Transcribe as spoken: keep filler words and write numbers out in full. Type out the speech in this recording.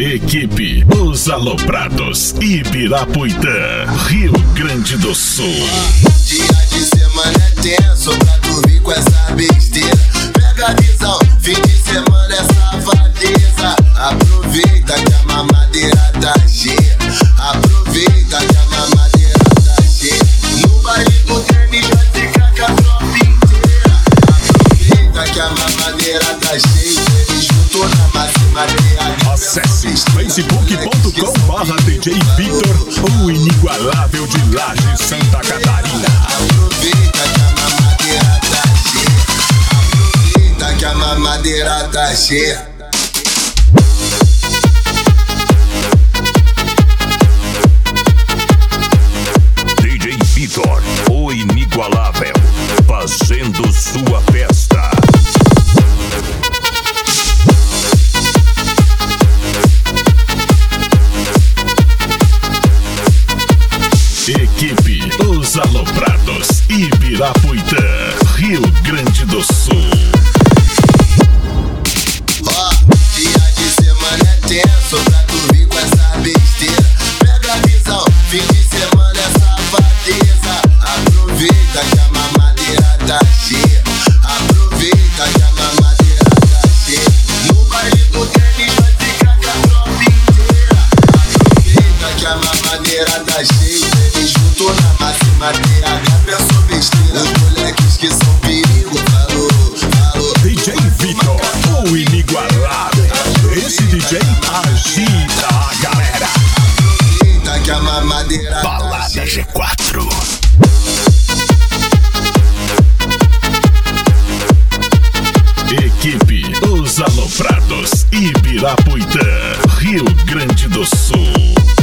Equipe Os Aloprados, Ibirapuitã, Rio Grande do Sul. Dia de semana é tenso pra tu vir com essa besteira. Pega a visão, fim de semana é safadeza. Aproveita que a mamadeira tá cheia. Aproveita que a mamadeira tá cheia. No baile do tênis vai ficar com a tropa inteira. Aproveita que a mamadeira tá cheia. Eles juntou na máxima teia. Acesse facebook ponto com barra D J Vitor, o inigualável de Laje, Santa Catarina. Aproveita que a mamadeira tá cheia. Aproveita que a mamadeira tá cheia. D J Vitor, o inigualável, fazendo sua festa. Equipe Os Aloprados, Ibirapuitã, Rio Grande do Sul. Ó, dia de semana é tenso pra tu vir com essa besteira. Pega a visão, fim de semana é safadeza. Aproveita que a mamadeira tá cheia. Aproveita que a mamadeira tá cheia. No baile do tênis vai ficar com a tropa inteira. Aproveita que a mamadeira tá cheia. Eles juntou na máxima T H, pensou besteira. Os moleques que são perigo, falou, falou. D J Vitor, o inigualável. Esse D J agita a galera. Aproveita que a mamadeira tá Balada cheia. G quatro. Equipe Os Aloprados, Ibirapuitã, Rio Grande do Sul.